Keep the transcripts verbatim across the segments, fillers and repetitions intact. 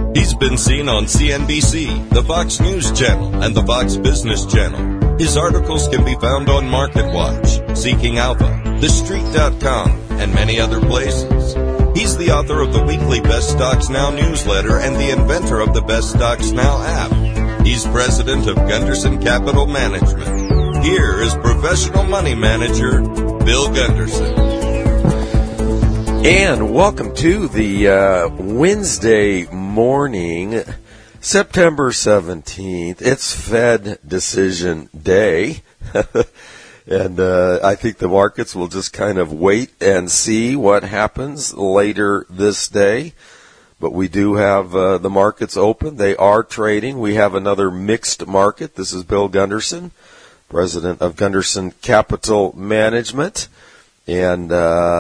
He's been seen on C N B C, the Fox News Channel, and the Fox Business Channel. His articles can be found on MarketWatch, Seeking Alpha, The Street dot com, and many other places. He's the author of the weekly Best Stocks Now newsletter and the inventor of the Best Stocks Now app. He's president of Gunderson Capital Management. Here is professional money manager, Bill Gunderson. And welcome to the uh, Wednesday morning, September seventeenth. It's Fed decision day. and uh, I think the markets will just kind of wait and see what happens later this day. But we do have uh, the markets open. They are trading. We have another mixed market. This is Bill Gunderson, president of Gunderson Capital Management. And,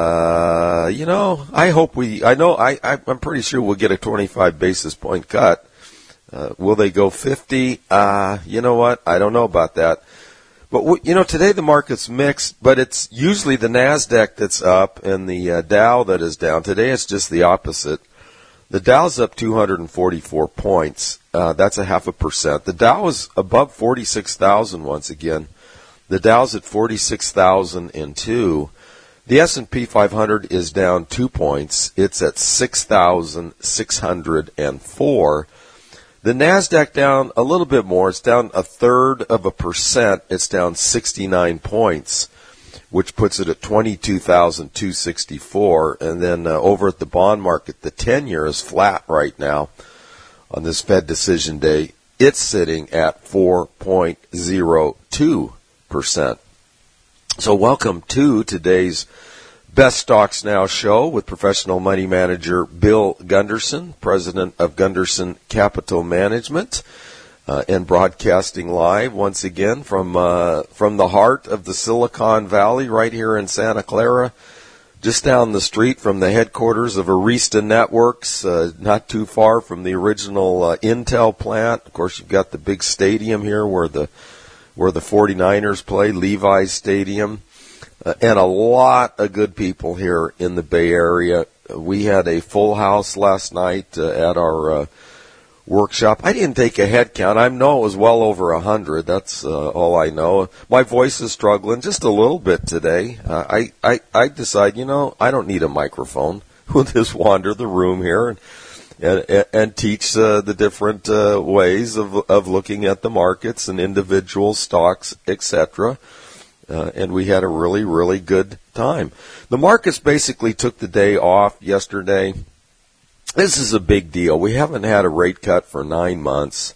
uh, you know, I hope we, I know, I, I, I'm pretty sure we'll get a twenty-five basis point cut. Uh, will they go fifty? Uh, you know what? I don't know about that. But, we, you know, today the market's mixed, but it's usually the NASDAQ that's up and the uh, Dow that is down. Today it's just the opposite. The Dow's up two hundred forty-four points. Uh, that's a half a percent. The Dow is above forty-six thousand once again. The Dow's at forty-six thousand two. The S and P five hundred is down two points. It's at six thousand six hundred four. The NASDAQ down a little bit more. It's down a third of a percent. It's down sixty-nine points, which puts it at twenty-two thousand two hundred sixty-four. And then uh, over at the bond market, the ten-year is flat right now on this Fed decision day. It's sitting at four point zero two percent. So welcome to today's Best Stocks Now show with professional money manager Bill Gunderson, president of Gunderson Capital Management, uh, and broadcasting live once again from uh, from the heart of the Silicon Valley right here in Santa Clara, just down the street from the headquarters of Arista Networks, uh, not too far from the original uh, Intel plant. Of course, you've got the big stadium here where the where the forty-niners play, Levi's Stadium, uh, and a lot of good people here in the Bay Area. We had a full house last night uh, at our uh, workshop. I didn't take a head count. I know it was well over a hundred. That's uh, all I know. My voice is struggling just a little bit today. Uh, I, I, I decide, you know, I don't need a microphone. We'll just wander the room here and And, and teach uh, the different uh, ways of of looking at the markets and individual stocks, et cetera. Uh, and we had a really, really good time. The markets basically took the day off yesterday. This is a big deal. We haven't had a rate cut for nine months,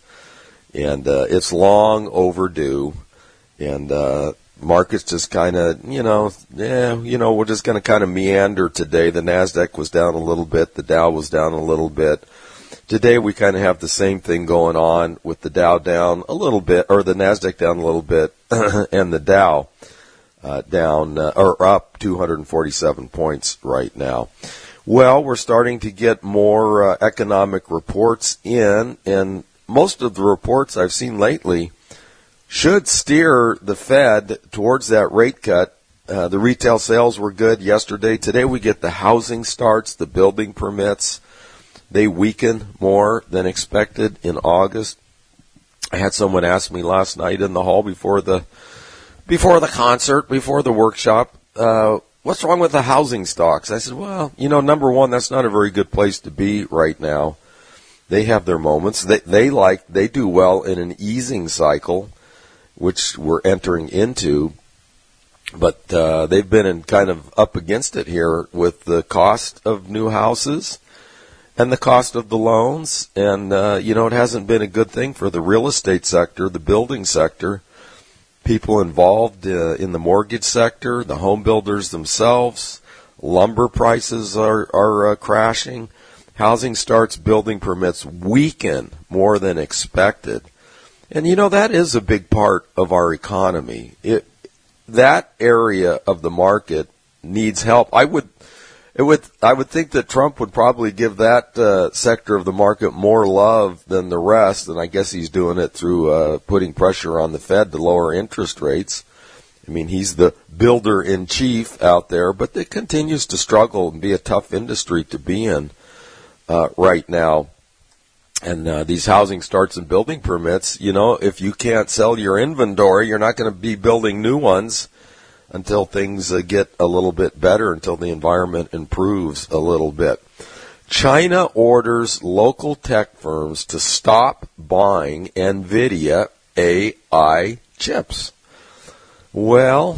and uh, it's long overdue. And uh, markets just kind of, you know, yeah, you know, we're just going to kind of meander today. The NASDAQ was down a little bit. The Dow was down a little bit. Today we kind of have the same thing going on with the Dow down a little bit, or the NASDAQ down a little bit, and the Dow uh, down, uh, or up two hundred forty-seven points right now. Well, we're starting to get more uh, economic reports in, and most of the reports I've seen lately should steer the Fed towards that rate cut. Uh, the retail sales were good yesterday. Today we get the housing starts, the building permits. They weaken more than expected in August. I had someone ask me last night in the hall before the before the concert, before the workshop, uh, what's wrong with the housing stocks? I said, well, you know, number one, that's not a very good place to be right now. They have their moments. They, they like, they do well in an easing cycle, which we're entering into, but uh, they've been in kind of up against it here with the cost of new houses and the cost of the loans, and uh, you know, it hasn't been a good thing for the real estate sector, the building sector, people involved uh, in the mortgage sector, the home builders themselves. Lumber prices are are uh, crashing. Housing starts, building permits weaken more than expected. And, you know, that is a big part of our economy. It, that area of the market needs help. I would, it would, I would think that Trump would probably give that uh, sector of the market more love than the rest, and I guess he's doing it through uh, putting pressure on the Fed to lower interest rates. I mean, he's the builder-in-chief out there, but it continues to struggle and be a tough industry to be in uh, right now. And uh, these housing starts and building permits, you know, if you can't sell your inventory, you're not going to be building new ones until things uh, get a little bit better, until the environment improves a little bit. China orders local tech firms to stop buying NVIDIA A I chips. Well,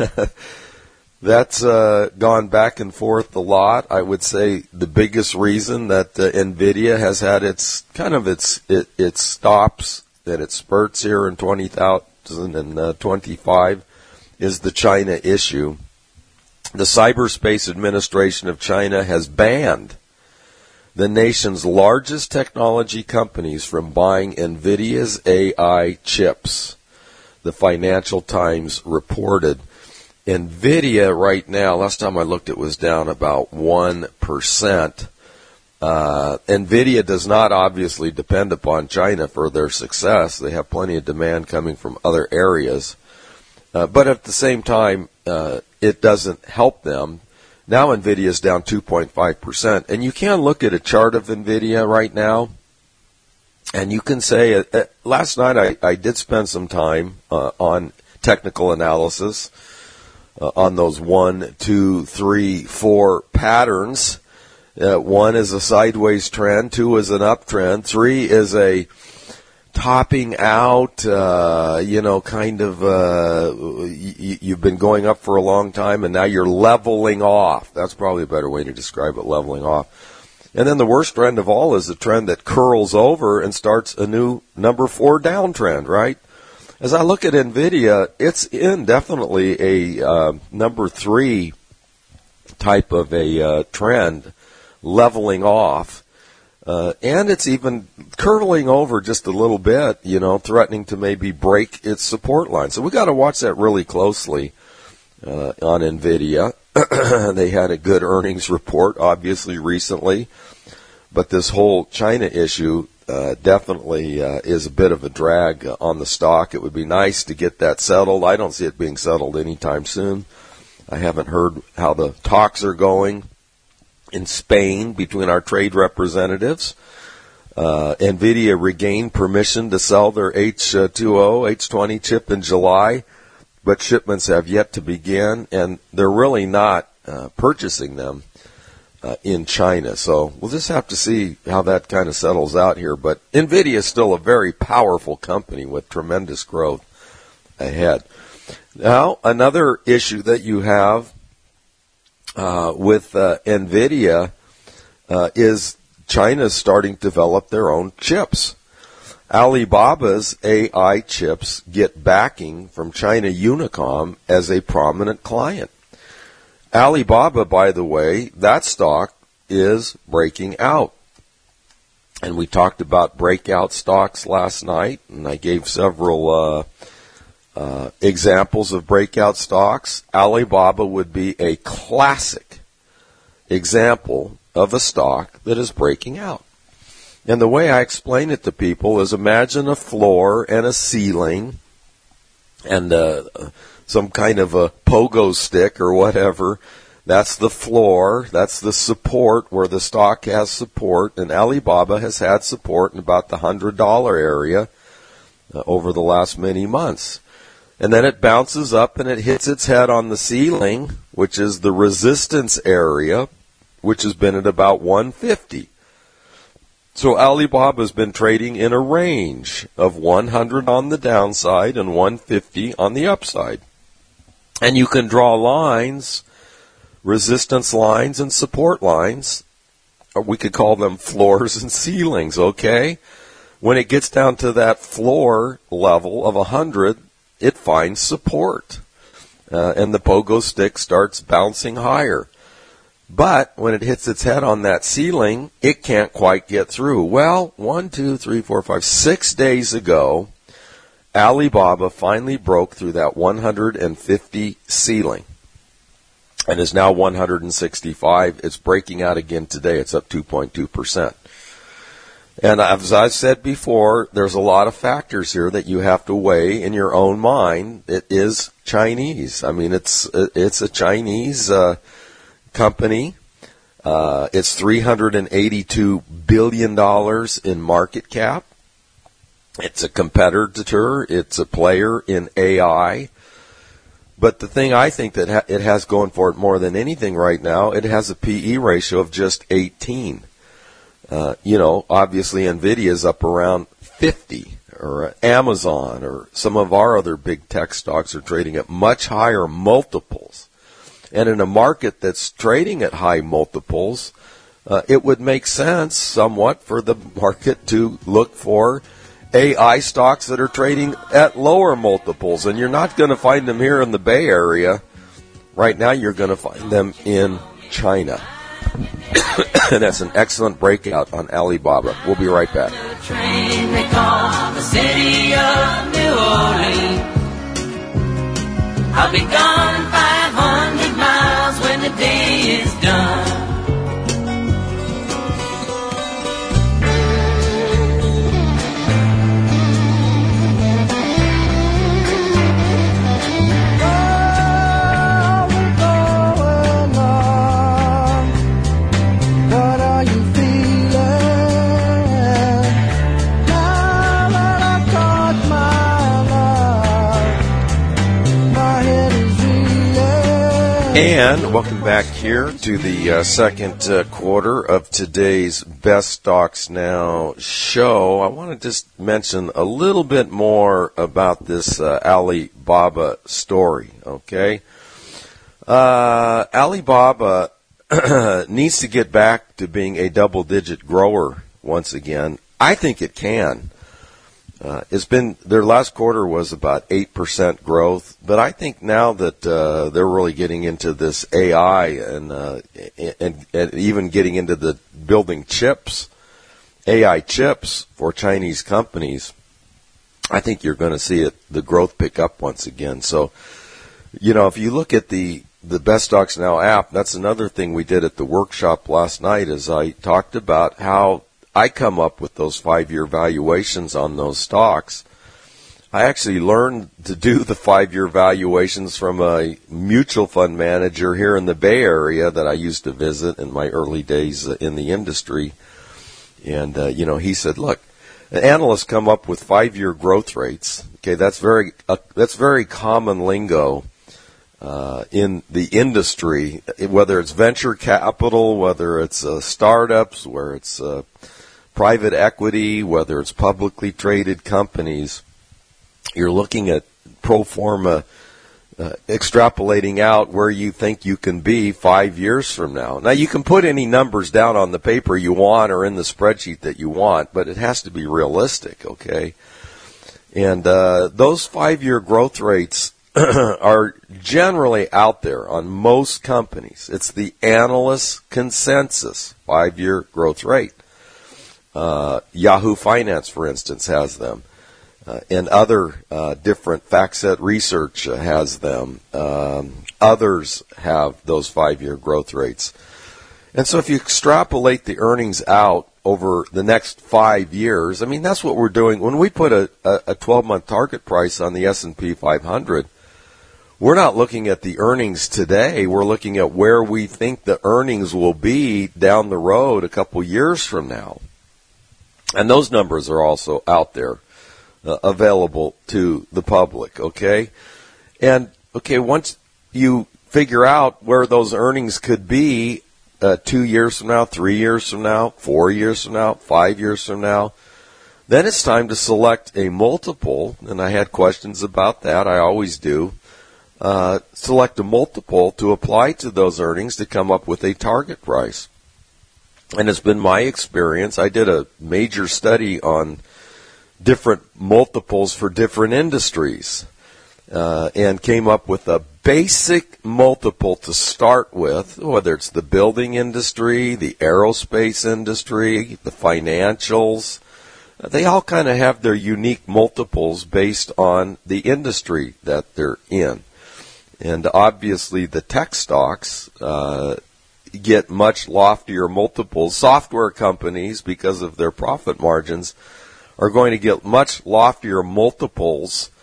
that's uh, gone back and forth a lot. I would say the biggest reason that uh, NVIDIA has had its kind of its it, its stops and its spurts here in twenty twenty-five is the China issue. The Cyberspace Administration of China has banned the nation's largest technology companies from buying NVIDIA's A I chips, the Financial Times reported. NVIDIA right now, last time I looked, it was down about one percent. Uh, NVIDIA does not obviously depend upon China for their success. They have plenty of demand coming from other areas. Uh, but at the same time, uh, it doesn't help them. Now NVIDIA is down two point five percent. And you can look at a chart of NVIDIA right now, and you can say, uh, uh, last night I, I did spend some time uh, on technical analysis uh, on those one, two, three, four patterns. Uh, one is a sideways trend, two is an uptrend, three is a topping out, uh, you know, kind of, uh, y- you've been going up for a long time and now you're leveling off. That's probably a better way to describe it, leveling off. And then the worst trend of all is the trend that curls over and starts a new number four downtrend, right? As I look at NVIDIA, it's in definitely a uh, number three type of a uh, trend, leveling off. Uh, and it's even curling over just a little bit, you know, threatening to maybe break its support line. So we got to watch that really closely uh, on NVIDIA. They had a good earnings report, obviously, recently. But this whole China issue uh, definitely uh, is a bit of a drag on the stock. It would be nice to get that settled. I don't see it being settled anytime soon. I haven't heard how the talks are going in Spain between our trade representatives. Uh, NVIDIA regained permission to sell their H two O, H twenty chip in July, but shipments have yet to begin, and they're really not uh, purchasing them uh, in China. So we'll just have to see how that kind of settles out here. But NVIDIA is still a very powerful company with tremendous growth ahead. Now, another issue that you have Uh, with uh, NVIDIA uh, is China's starting to develop their own chips. Alibaba's A I chips get backing from China Unicom as a prominent client. Alibaba, by the way, that stock is breaking out. And we talked about breakout stocks last night, and I gave several uh, Uh, examples of breakout stocks. Alibaba would be a classic example of a stock that is breaking out. And the way I explain it to people is imagine a floor and a ceiling and uh, some kind of a pogo stick or whatever. That's the floor. That's the support where the stock has support. And Alibaba has had support in about the one hundred dollars area uh, over the last many months. And then it bounces up and it hits its head on the ceiling, which is the resistance area, which has been at about one fifty. So Alibaba has been trading in a range of one hundred on the downside and one fifty on the upside. And you can draw lines, resistance lines and support lines, or we could call them floors and ceilings, okay? When it gets down to that floor level of one hundred, it finds support, uh, and the pogo stick starts bouncing higher. But when it hits its head on that ceiling, it can't quite get through. Well, one, two, three, four, five, six days ago, Alibaba finally broke through that one hundred fifty ceiling and is now one hundred sixty-five. It's breaking out again today. It's up two point two percent. And as I've said before, there's a lot of factors here that you have to weigh in your own mind. It is Chinese. I mean, it's it's a Chinese uh, company. Uh, it's three hundred eighty-two billion dollars in market cap. It's a competitor. It's a player in A I. But the thing I think that ha- it has going for it more than anything right now, it has a P E ratio of just eighteen. Uh, you know, obviously NVIDIA is up around fifty, or Amazon, or some of our other big tech stocks are trading at much higher multiples. And in a market that's trading at high multiples, uh, it would make sense somewhat for the market to look for A I stocks that are trading at lower multiples. And you're not going to find them here in the Bay Area. Right now you're going to find them in China. And that's an excellent breakout on Alibaba. We'll be right back. The train they call the city of New Orleans. I'll be gone five hundred miles when the day is done. And welcome back here to the uh, second uh, quarter of today's Best Stocks Now show. I want to just mention a little bit more about this uh, Alibaba story, okay? Uh, Alibaba needs to get back to being a double-digit grower once again. I think it can. Uh, it's been, their last quarter was about eight percent growth, but I think now that, uh, they're really getting into this A I and, uh, and, and even getting into the building chips, A I chips for Chinese companies, I think you're going to see it, the growth pick up once again. So, you know, if you look at the, the Best Stocks Now app, that's another thing we did at the workshop last night is I talked about how I come up with those five-year valuations on those stocks. I actually learned to do the five-year valuations from a mutual fund manager here in the Bay Area that I used to visit in my early days in the industry. And, uh, you know, he said, look, analysts come up with five-year growth rates. Okay, that's very uh, that's very common lingo uh, in the industry, whether it's venture capital, whether it's uh, startups, where it's uh, private equity, whether it's publicly traded companies. You're looking at pro forma, uh, extrapolating out where you think you can be five years from now. Now, you can put any numbers down on the paper you want or in the spreadsheet that you want, but it has to be realistic, okay? And uh, those five-year growth rates are generally out there on most companies. It's the analyst consensus five-year growth rate. Uh, Yahoo Finance, for instance, has them. Uh, and other uh, different FactSet Research uh, has them. Um, others have those five-year growth rates. And so if you extrapolate the earnings out over the next five years, I mean, that's what we're doing. When we put a, a twelve-month target price on the S and P five hundred, we're not looking at the earnings today. We're looking at where we think the earnings will be down the road a couple years from now. And those numbers are also out there, uh, available to the public, okay? And, okay, once you figure out where those earnings could be uh, two years from now, three years from now, four years from now, five years from now, then it's time to select a multiple, and I had questions about that, I always do. Uh, select a multiple to apply to those earnings to come up with a target price. And it's been my experience. I did a major study on different multiples for different industries uh, and came up with a basic multiple to start with, whether it's the building industry, the aerospace industry, the financials. They all kind of have their unique multiples based on the industry that they're in. And obviously the tech stocks uh get much loftier multiples. Software companies, because of their profit margins, are going to get much loftier multiples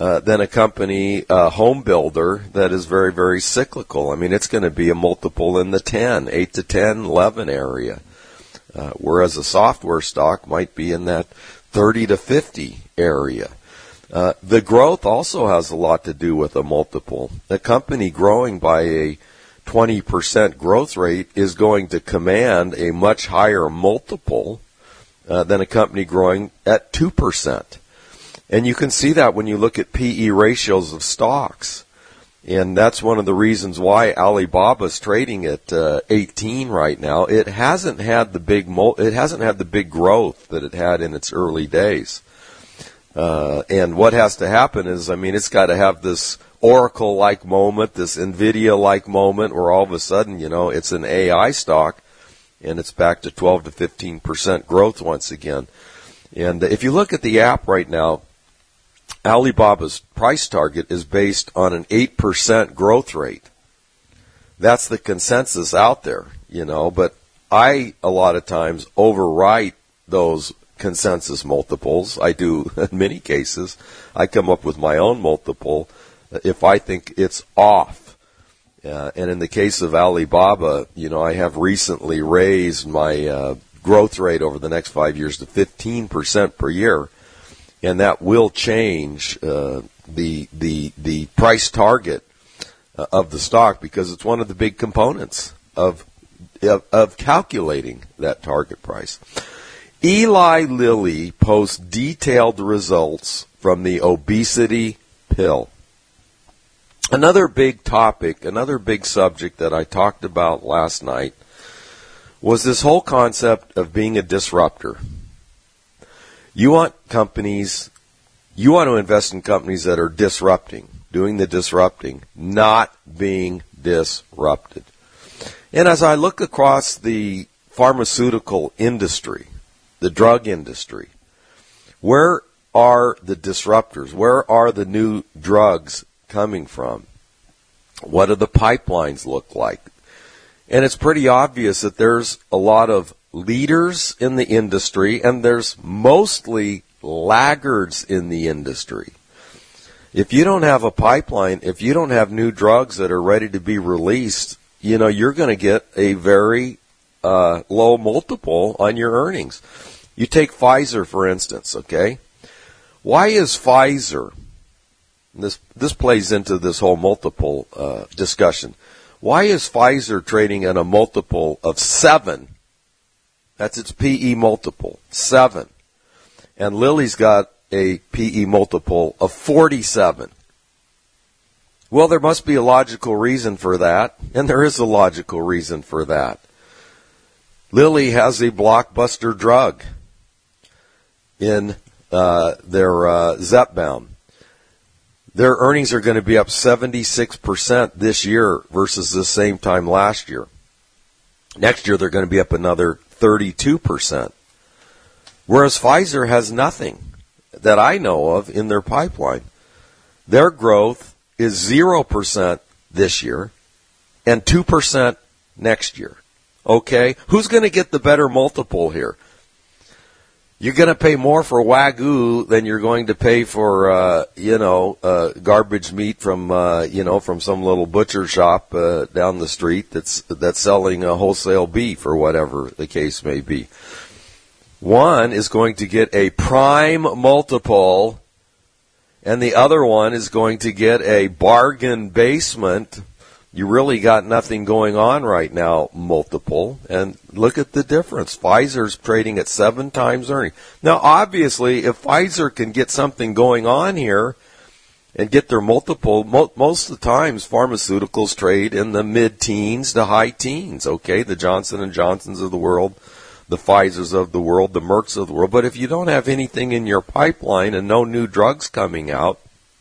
uh, than a company, uh, home builder that is very, very cyclical. I mean, it's going to be a multiple in the ten, eight to ten, eleven area. Uh, whereas a software stock might be in that thirty to fifty area. Uh, the growth also has a lot to do with a multiple. A company growing by a twenty percent growth rate is going to command a much higher multiple uh, than a company growing at two percent. And you can see that when you look at P E ratios of stocks. And that's one of the reasons why Alibaba's trading at uh, eighteen right now. It hasn't had the big mo- it hasn't had the big growth that it had in its early days. Uh, and what has to happen is, I mean, it's got to have this Oracle-like moment, this NVIDIA-like moment, where all of a sudden, you know, it's an A I stock, and it's back to twelve to fifteen percent growth once again. And if you look at the app right now, Alibaba's price target is based on an eight percent growth rate. That's the consensus out there, you know, but I, a lot of times, overwrite those consensus multiples. I do in many cases. I come up with my own multiple if I think it's off. Uh, and in the case of Alibaba, you know, I have recently raised my uh, growth rate over the next five years to fifteen percent per year. And that will change uh, the the the price target uh, of the stock, because it's one of the big components of, of of calculating that target price. Eli Lilly posts detailed results from the obesity pill. Another big topic, another big subject that I talked about last night was this whole concept of being a disruptor. You want companies, you want to invest in companies that are disrupting, doing the disrupting, not being disrupted. And as I look across the pharmaceutical industry, the drug industry, where are the disruptors? Where are the new drugs coming from? What do the pipelines look like? And it's pretty obvious that there's a lot of leaders in the industry, and there's mostly laggards in the industry. If you don't have a pipeline, if you don't have new drugs that are ready to be released, you know, you're going to get a very uh, low multiple on your earnings. You take Pfizer, for instance, okay? Why is Pfizer, this this plays into this whole multiple uh, discussion, why is Pfizer trading at a multiple of seven? That's its P E multiple, seven. And Lilly's got a P E multiple of forty-seven. Well, there must be a logical reason for that, and there is a logical reason for that. Lilly has a blockbuster drug in uh, their uh, Zepbound. Their earnings are going to be up seventy-six percent this year versus the same time last year. Next year, they're going to be up another thirty-two percent. Whereas Pfizer has nothing that I know of in their pipeline. Their growth is zero percent this year and two percent next year. Okay? Who's going to get the better multiple here? You're going to pay more for Wagyu than you're going to pay for, uh, you know, uh, garbage meat from, uh, you know, from some little butcher shop uh, down the street that's that's selling a wholesale beef or whatever the case may be. One is going to get a prime multiple, and the other one is going to get a bargain basement. You really got nothing going on right now, multiple. And look at the difference. Pfizer's trading at seven times earnings. Now, obviously, if Pfizer can get something going on here and get their multiple, mo- most of the times pharmaceuticals trade in the mid-teens to high teens, okay? The Johnson and Johnsons of the world, the Pfizers of the world, the Mercks of the world. But if you don't have anything in your pipeline and no new drugs coming out,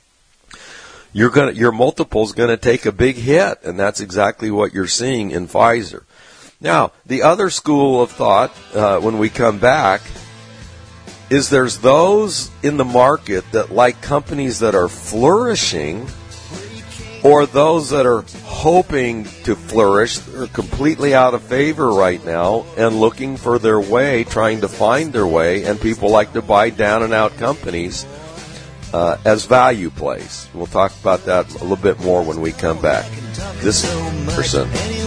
You're gonna, your multiple's going to take a big hit, and that's exactly what you're seeing in Pfizer. Now, the other school of thought, uh, when we come back, is there's those in the market that like companies that are flourishing, or those that are hoping to flourish. They're completely out of favor right now and looking for their way, trying to find their way, and people like to buy down and out companies uh, as value plays. We'll talk about that a little bit more when we come back. This is Gunderson.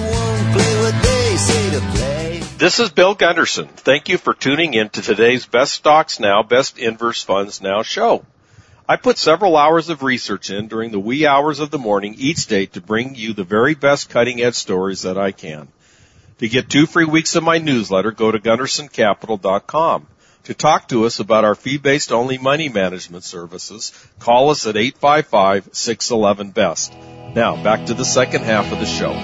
This is Bill Gunderson. Thank you for tuning in to today's Best Stocks Now, Best Inverse Funds Now show. I put several hours of research in during the wee hours of the morning each day to bring you the very best cutting-edge stories that I can. To get two free weeks of my newsletter, go to gunderson capital dot com. To talk to us about our fee-based only money management services, call us at eight five five, six one one, B E S T. Now, back to the second half of the show.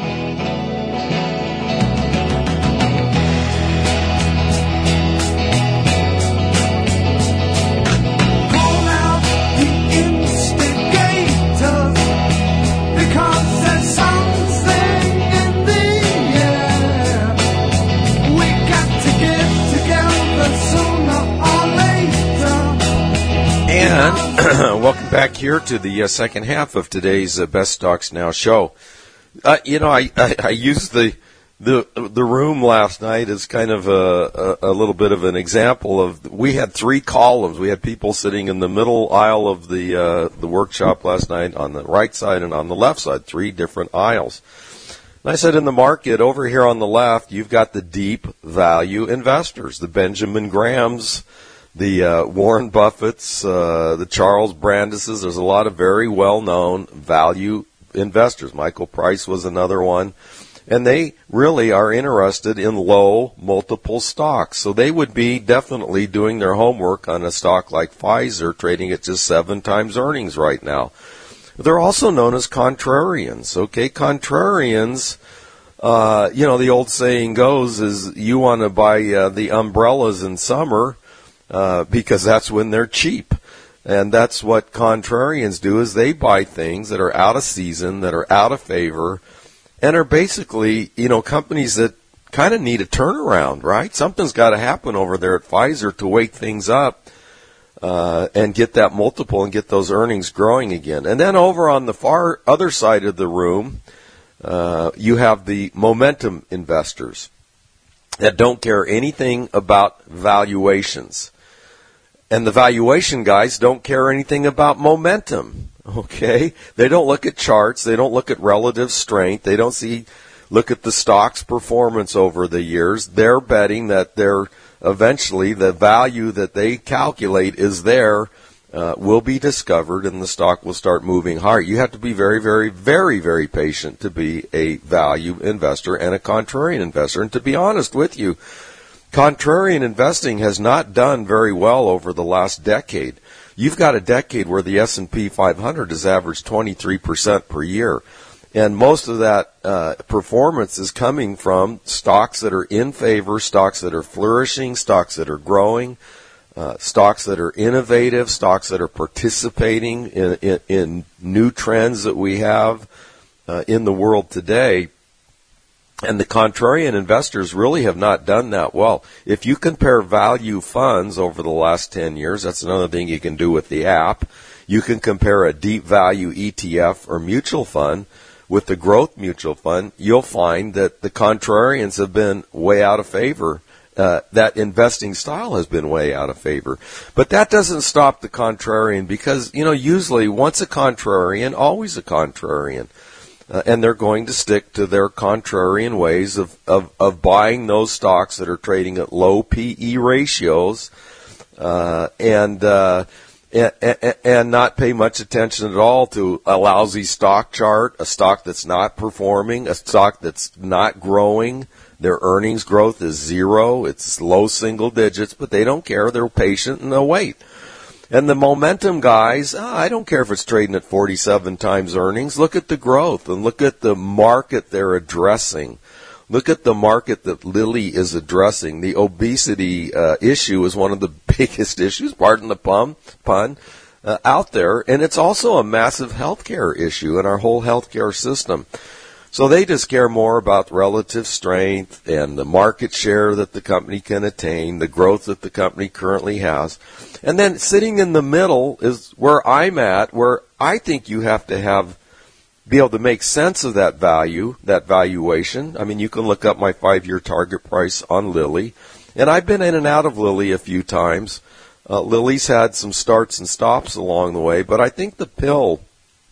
And welcome back here to the uh, second half of today's uh, Best Stocks Now show. Uh, you know, I, I, I used the, the the room last night as kind of a, a, a little bit of an example of, we had three columns. We had people sitting in the middle aisle of the uh, the workshop last night, on the right side and on the left side, three different aisles. And I said, in the market over here on the left, you've got the deep value investors, the Benjamin Grahams, the uh, Warren Buffetts, uh, the Charles Brandeses. There's a lot of very well-known value investors. Michael Price was another one. And they really are interested in low multiple stocks. So they would be definitely doing their homework on a stock like Pfizer, trading at just seven times earnings right now. They're also known as contrarians. Okay, contrarians, uh, you know, the old saying goes is you want to buy uh, the umbrellas in summer, Uh, because that's when they're cheap. And that's what contrarians do, is they buy things that are out of season, that are out of favor, and are basically, you know, companies that kind of need a turnaround, right? Something's got to happen over there at Pfizer to wake things up uh, and get that multiple and get those earnings growing again. And then over on the far other side of the room, uh, you have the momentum investors that don't care anything about valuations. And the valuation guys don't care anything about momentum, okay? They don't look at charts. They don't look at relative strength. They don't see, look at the stock's performance over the years. They're betting that they're eventually the value that they calculate is there, uh, will be discovered, and the stock will start moving higher. You have to be very, very, very, very patient to be a value investor and a contrarian investor. And to be honest with you, contrarian investing has not done very well over the last decade. You've got a decade where the S and P five hundred has averaged twenty-three percent per year. And most of that uh, performance is coming from stocks that are in favor, stocks that are flourishing, stocks that are growing, uh, stocks that are innovative, stocks that are participating in, in, in new trends that we have uh, in the world today. And the contrarian investors really have not done that well. If you compare value funds over the last ten years, that's another thing you can do with the app. You can compare a deep value E T F or mutual fund with the growth mutual fund. You'll find that the contrarians have been way out of favor. Uh, that investing style has been way out of favor. But that doesn't stop the contrarian, because, you know, usually once a contrarian, always a contrarian. Uh, and they're going to stick to their contrarian ways of, of, of buying those stocks that are trading at low P E ratios, uh, and, uh, and, and not pay much attention at all to a lousy stock chart, a stock that's not performing, a stock that's not growing. Their earnings growth is zero. It's low single digits, but they don't care. They're patient and they'll wait. And the momentum guys, oh, I don't care if it's trading at forty-seven times earnings. Look at the growth and look at the market they're addressing. Look at the market that Lilly is addressing. The obesity uh, issue is one of the biggest issues, pardon the pun, pun uh, out there. And it's also a massive healthcare issue in our whole healthcare system. So they just care more about relative strength and the market share that the company can attain, the growth that the company currently has. And then sitting in the middle is where I'm at, where I think you have to have, be able to make sense of that value, that valuation. I mean, you can look up my five-year target price on Lilly. And I've been in and out of Lilly a few times. Uh, Lilly's had some starts and stops along the way, but I think the pill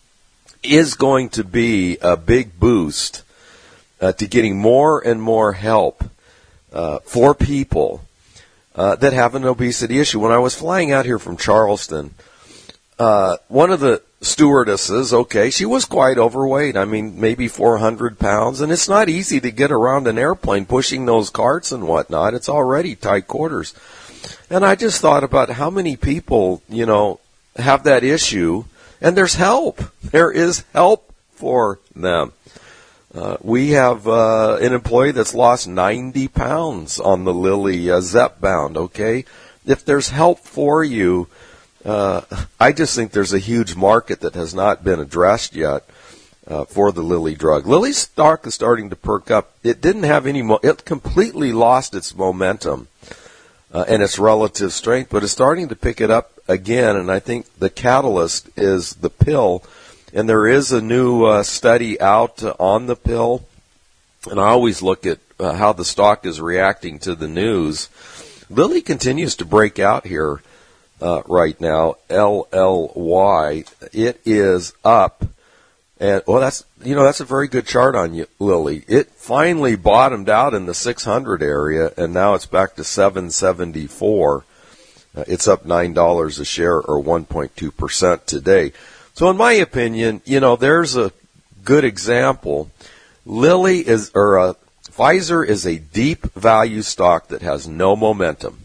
is going to be a big boost uh, to getting more and more help uh, for people uh, that have an obesity issue. When I was flying out here from Charleston, uh, one of the stewardesses, okay, she was quite overweight. I mean, maybe four hundred pounds, and it's not easy to get around an airplane pushing those carts and whatnot. It's already tight quarters. And I just thought about how many people, you know, have that issue, and there's help. There is help for them. Uh, we have uh, an employee that's lost ninety pounds on the Lilly uh, Zepbound, okay? If there's help for you, uh, I just think there's a huge market that has not been addressed yet uh, for the Lilly drug. Lilly's stock is starting to perk up. It didn't have any, mo- it completely lost its momentum uh, and its relative strength, but it's starting to pick it up again, and I think the catalyst is the pill. And there is a new uh, study out uh, on the pill, and I always look at uh, how the stock is reacting to the news. Lilly continues to break out here uh, right now, L L Y. It is up, and well, that's you know that's a very good chart on you, Lilly. It finally bottomed out in the six hundred area, and now it's back to seven seventy-four. Uh, it's up nine dollars a share, or one point two percent today. So in my opinion, you know, there's a good example. Lilly is, or uh, Pfizer is a deep value stock that has no momentum.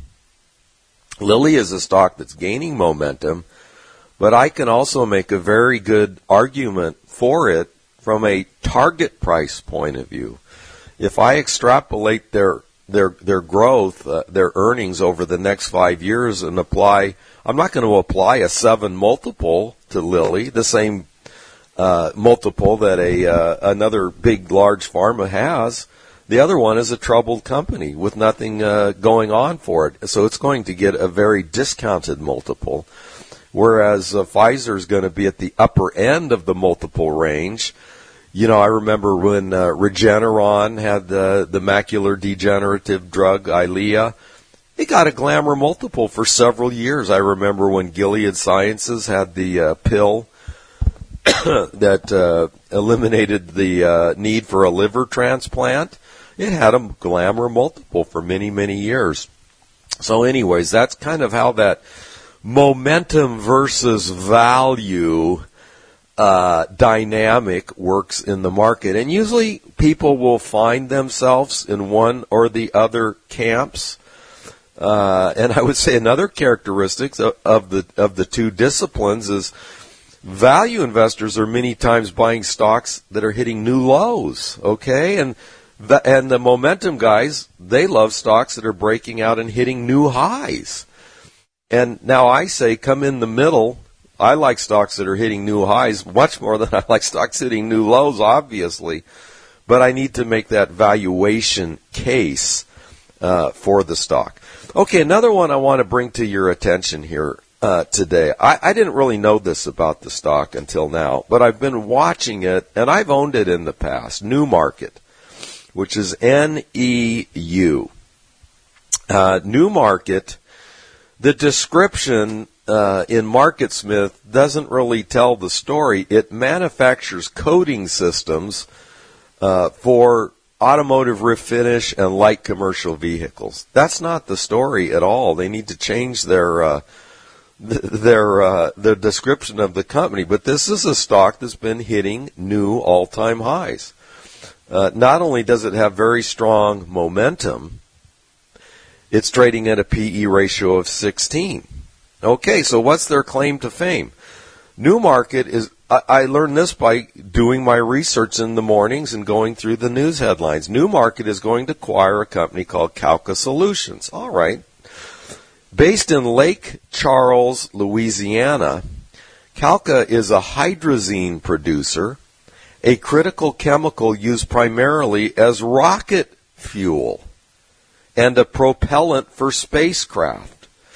Lilly is a stock that's gaining momentum, but I can also make a very good argument for it from a target price point of view. If I extrapolate their their their growth, uh, their earnings over the next five years and apply, I'm not going to apply a seven multiple to Lilly, the same uh, multiple that a uh, another big, large pharma has. The other one is a troubled company with nothing uh, going on for it, so it's going to get a very discounted multiple, whereas uh, Pfizer is going to be at the upper end of the multiple range. You know, I remember when uh, Regeneron had the, the macular degenerative drug, Eylea. It got a glamour multiple for several years. I remember when Gilead Sciences had the uh, pill that uh, eliminated the uh, need for a liver transplant. It had a glamour multiple for many, many years. So anyways, that's kind of how that momentum versus value uh, dynamic works in the market. And usually people will find themselves in one or the other camps. Uh, and I would say another characteristic of, of the of the two disciplines is value investors are many times buying stocks that are hitting new lows, okay? And the, and the momentum guys, they love stocks that are breaking out and hitting new highs. And now I say come in the middle. I like stocks that are hitting new highs much more than I like stocks hitting new lows, obviously. But I need to make that valuation case uh, for the stock. Okay, another one I want to bring to your attention here uh, today. I, I didn't really know this about the stock until now, but I've been watching it, and I've owned it in the past. New Market, which is N E U. Uh, New Market, the description uh, in MarketSmith doesn't really tell the story. It manufactures coating systems uh, for automotive refinish and light commercial vehicles. That's not the story at all. They need to change their uh, th- their uh, their description of the company. But this is a stock that's been hitting new all-time highs. Uh, not only does it have very strong momentum, it's trading at a P E ratio of sixteen. Okay, so what's their claim to fame? New Market is, I, I learned this by doing my research in the mornings and going through the news headlines. New Market is going to acquire a company called Calca Solutions. All right. Based in Lake Charles, Louisiana, Calca is a hydrazine producer, a critical chemical used primarily as rocket fuel and a propellant for spacecraft.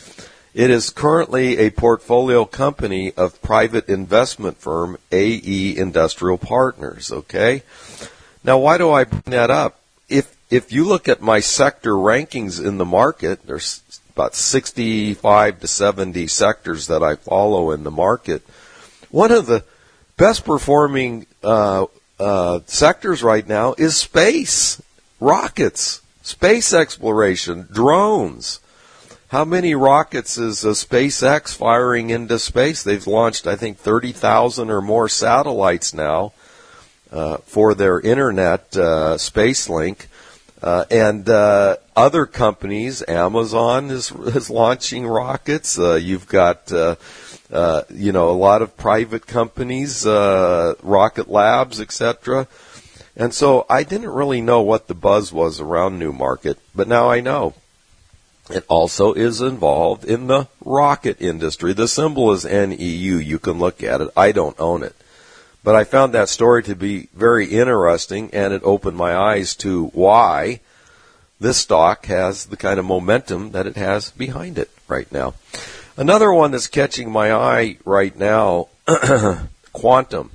It is currently a portfolio company of private investment firm A E Industrial Partners, okay? Now, why do I bring that up? If if you look at my sector rankings in the market, there's about sixty-five to seventy sectors that I follow in the market. One of the best performing uh, uh, sectors right now is space, rockets, space exploration, drones. How many rockets is uh, SpaceX firing into space? They've launched, I think, thirty thousand or more satellites now uh, for their internet uh, space link. Uh, and uh, other companies, Amazon is, is launching rockets. Uh, you've got, uh, uh, you know, a lot of private companies, uh, Rocket Labs, et cetera. And so I didn't really know what the buzz was around Newmarket, but now I know. It also is involved in the rocket industry. The symbol is N E U. You can look at it. I don't own it. But I found that story to be very interesting, and it opened my eyes to why this stock has the kind of momentum that it has behind it right now. Another one that's catching my eye right now, Quantum.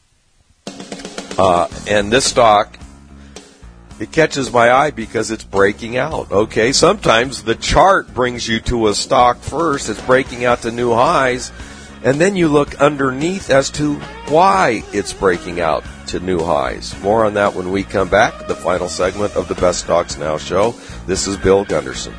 Uh, and this stock, it catches my eye because it's breaking out. Okay, sometimes the chart brings you to a stock first. It's breaking out to new highs, and then you look underneath as to why it's breaking out to new highs. More on that when we come back. The final segment of the Best Stocks Now show. This is Bill Gunderson.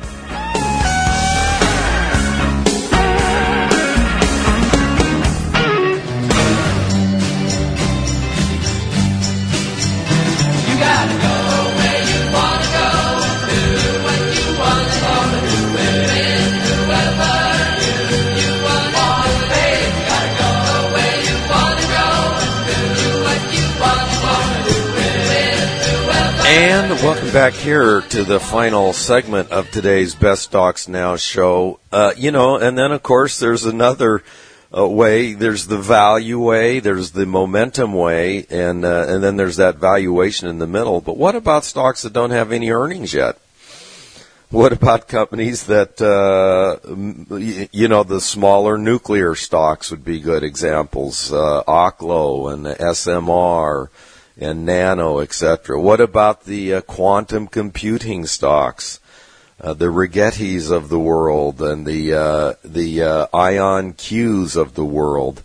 And welcome back here to the final segment of today's Best Stocks Now show. Uh, you know, and then, of course, there's another uh, way. There's the value way, there's the momentum way, and uh, and then there's that valuation in the middle. But what about stocks that don't have any earnings yet? What about companies that, uh, you know, the smaller nuclear stocks would be good examples, uh, Oklo and S M R and Nano, et cetera. What about the uh, quantum computing stocks, uh, the Rigettis of the world and the uh, the uh, IonQs of the world?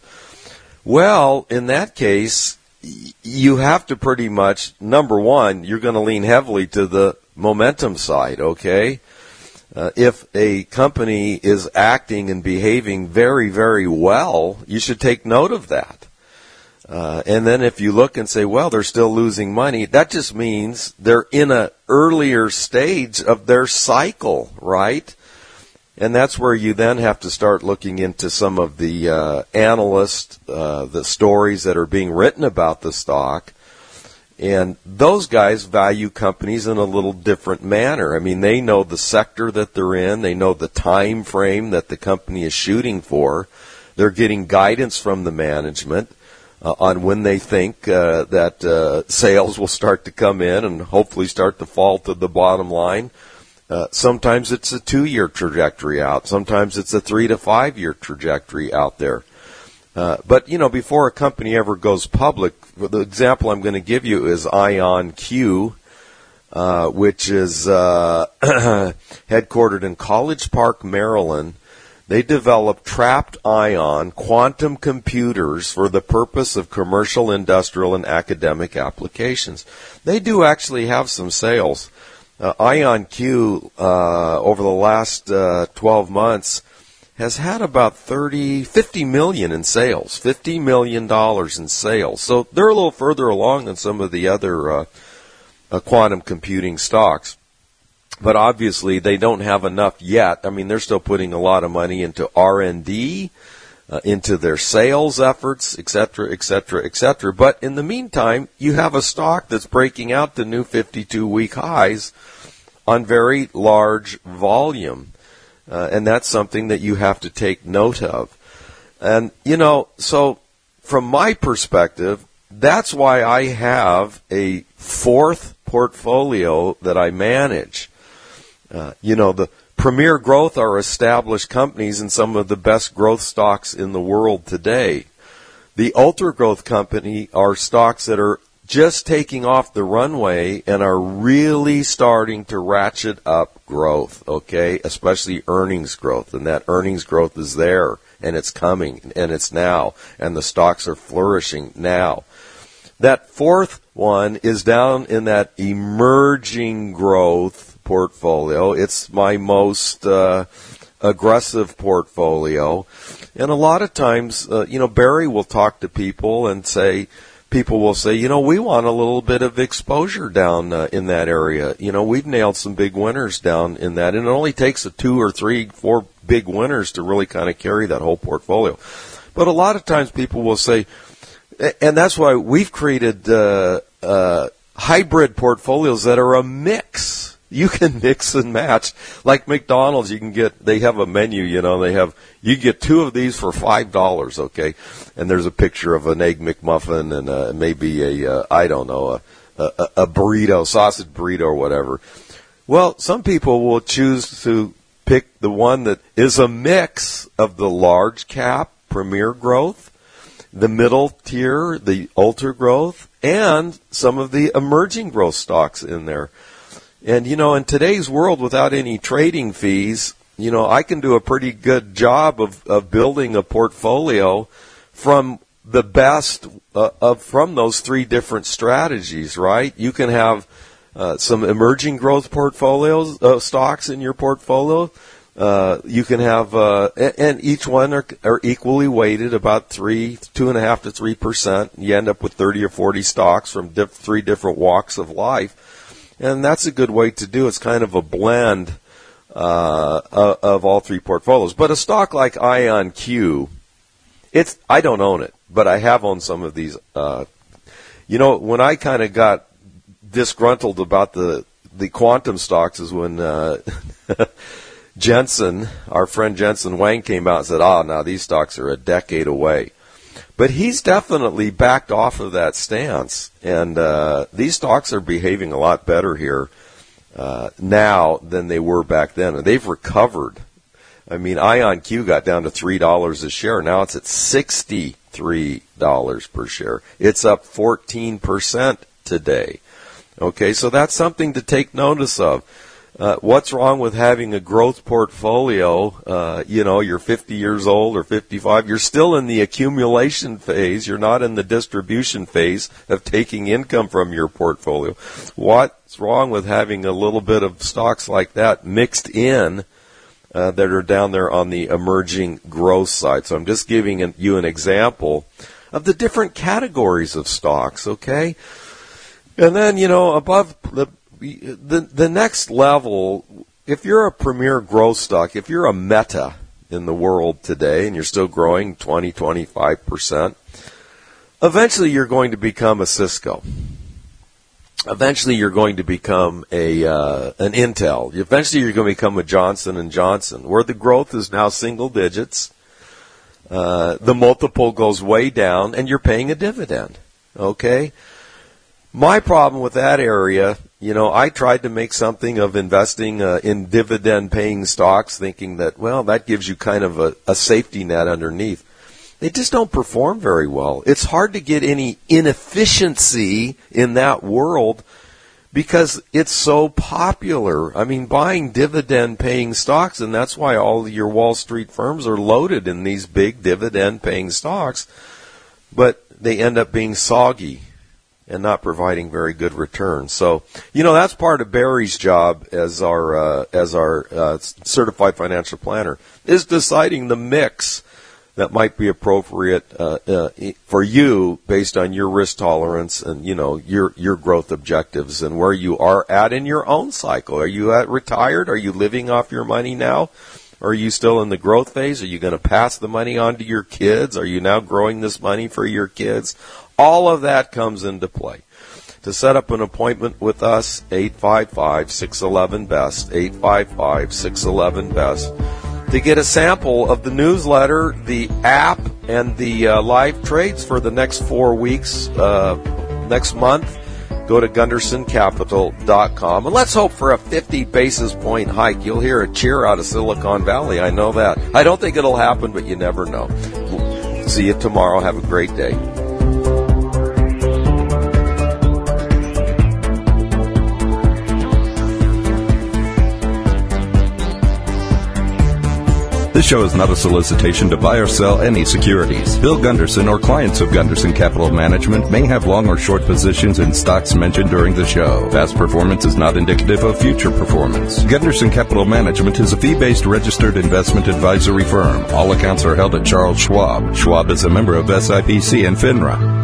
Well, in that case, y- you have to pretty much, number one, you're going to lean heavily to the momentum side, okay? Uh, if a company is acting and behaving very, very well, you should take note of that. Uh, and then if you look and say, well, they're still losing money, that just means they're in an earlier stage of their cycle, right? And that's where you then have to start looking into some of the uh, analysts, uh, the stories that are being written about the stock. And those guys value companies in a little different manner. I mean, they know the sector that they're in. They know the time frame that the company is shooting for. They're getting guidance from the management Uh, on when they think uh, that uh, sales will start to come in and hopefully start to fall to the bottom line. Uh, sometimes it's a two-year trajectory out. Sometimes it's a three- to five-year trajectory out there. Uh, but, you know, before a company ever goes public, the example I'm going to give you is IonQ, uh, which is uh, headquartered in College Park, Maryland. They develop trapped ion quantum computers for the purpose of commercial, industrial, and academic applications. They do actually have some sales. Uh, IonQ, uh, over the last uh, twelve months, has had about thirty, fifty million in sales, fifty million dollars in sales. So they're a little further along than some of the other uh, uh, quantum computing stocks. But obviously, they don't have enough yet. I mean, they're still putting a lot of money into R and D, uh, into their sales efforts, et cetera, et cetera, et cetera. But in the meantime, you have a stock that's breaking out the new fifty-two week highs on very large volume. Uh, and that's something that you have to take note of. And, you know, so from my perspective, that's why I have a fourth portfolio that I manage. Uh, you know, the premier growth are established companies and some of the best growth stocks in the world today. The ultra growth company are stocks that are just taking off the runway and are really starting to ratchet up growth, okay, especially earnings growth. And that earnings growth is there, and it's coming, and it's now, and the stocks are flourishing now. That fourth one is down in that emerging growth portfolio. It's my most uh, aggressive portfolio. And a lot of times, uh, you know, Barry will talk to people and say, people will say, you know, we want a little bit of exposure down uh, in that area. You know, we've nailed some big winners down in that. And it only takes a two or three, four big winners to really kind of carry that whole portfolio. But a lot of times people will say, and that's why we've created uh, uh, hybrid portfolios that are a mix. You can mix and match. Like McDonald's, you can get, they have a menu, you know, they have, you get two of these for five dollars, okay? And there's a picture of an Egg McMuffin and uh, maybe a, uh, I don't know, a, a, a burrito, sausage burrito or whatever. Well, some people will choose to pick the one that is a mix of the large cap, premier growth, the middle tier, the ultra growth, and some of the emerging growth stocks in there. And, you know, in today's world, without any trading fees, you know, I can do a pretty good job of, of building a portfolio from the best uh, of from those three different strategies, right? You can have uh, some emerging growth portfolios, uh, stocks in your portfolio. Uh, you can have, uh, and, and each one are, are equally weighted, about three, two and a half to three percent. You end up with thirty or forty stocks from diff- three different walks of life. And that's a good way to do it. It's kind of a blend uh, of all three portfolios. But a stock like IonQ, it's I don't own it, but I have owned some of these. Uh, you know, when I kind of got disgruntled about the the quantum stocks is when uh, Jensen, our friend Jensen Wang, came out and said, "Ah, now these stocks are a decade away." But he's definitely backed off of that stance, and uh, these stocks are behaving a lot better here uh, now than they were back then. And they've recovered. I mean, IonQ got down to three dollars a share. Now it's at sixty-three dollars per share. It's up fourteen percent today. Okay, so that's something to take notice of. Uh, what's wrong with having a growth portfolio? Uh, you know, you're fifty years old or fifty-five. You're still in the accumulation phase. You're not in the distribution phase of taking income from your portfolio. What's wrong with having a little bit of stocks like that mixed in uh, that are down there on the emerging growth side? So I'm just giving an, you an example of the different categories of stocks, okay? And then, you know, above the The the next level, if you're a premier growth stock, if you're a Meta in the world today and you're still growing twenty, twenty-five percent, eventually you're going to become a Cisco. Eventually you're going to become a uh, an Intel. Eventually you're going to become a Johnson and Johnson, where the growth is now single digits. Uh, the multiple goes way down, and you're paying a dividend. Okay? My problem with that area, you know, I tried to make something of investing uh, in dividend-paying stocks, thinking that, well, that gives you kind of a, a safety net underneath. They just don't perform very well. It's hard to get any inefficiency in that world because it's so popular. I mean, buying dividend-paying stocks, and that's why all your Wall Street firms are loaded in these big dividend-paying stocks, but they end up being soggy and not providing very good returns. So, you know, that's part of Barry's job as our uh, as our uh, certified financial planner, is deciding the mix that might be appropriate uh, uh, for you based on your risk tolerance and, you know, your your growth objectives and where you are at in your own cycle. Are you at retired? Are you living off your money now? Or are you still in the growth phase? Are you going to pass the money on to your kids? Are you now growing this money for your kids? All of that comes into play. To set up an appointment with us, eight five five, six one one, B E S T, eight five five, six one one, B E S T. To get a sample of the newsletter, the app, and the uh, live trades for the next four weeks, uh, next month, go to gunderson capital dot com. And let's hope for a fifty basis point hike. You'll hear a cheer out of Silicon Valley. I know that. I don't think it'll happen, but you never know. See you tomorrow. Have a great day. This show is not a solicitation to buy or sell any securities. Bill Gunderson or clients of Gunderson Capital Management may have long or short positions in stocks mentioned during the show. Past performance is not indicative of future performance. Gunderson Capital Management is a fee-based registered investment advisory firm. All accounts are held at Charles Schwab. Schwab is a member of S I P C and FINRA.